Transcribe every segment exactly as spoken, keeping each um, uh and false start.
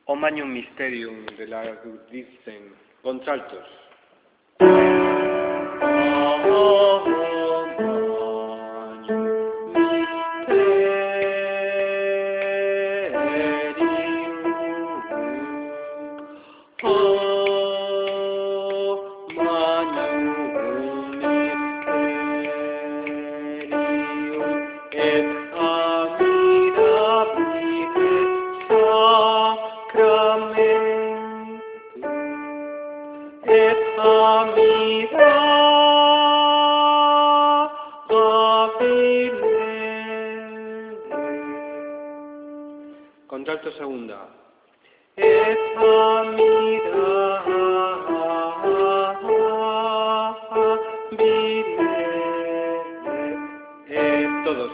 Omnium Mysterium de la Dicen, contraltos. Contralto segunda. Et amira eh, todos.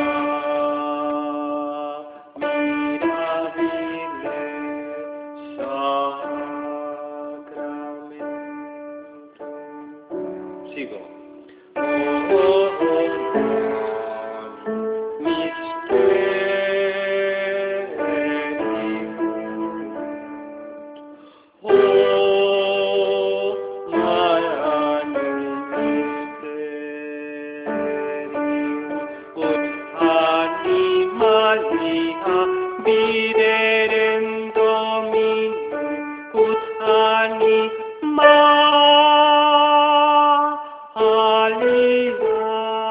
Sigo. Viderem Dominum ut anima alia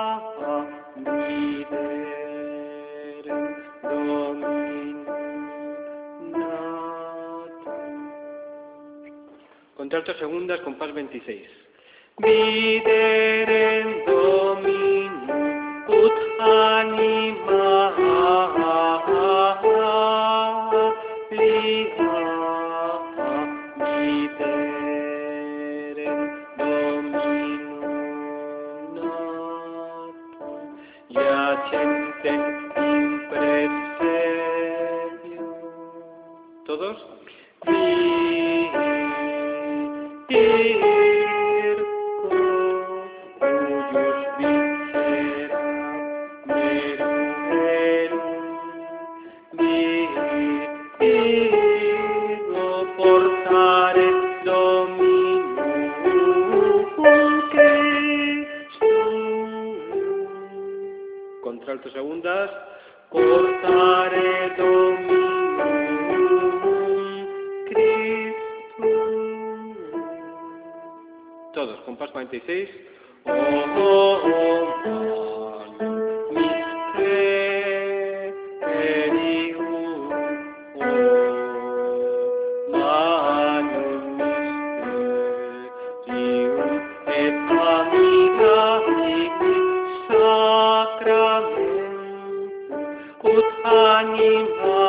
viderem Dominum natum. Contralto segundas, compás veintiséis. Viderem Dominum ut anima Yacentem impreserio. ¿Todos? Virgo, cuyos viscera meruerum, Virgo portare Dominum Christum. Contralto segundas, portare Dominum Christum. Todos, compás cuarenta y seis. Oh, oh, oh, mysterium, oh, manum mysterium, et amida sacramentum, ut anima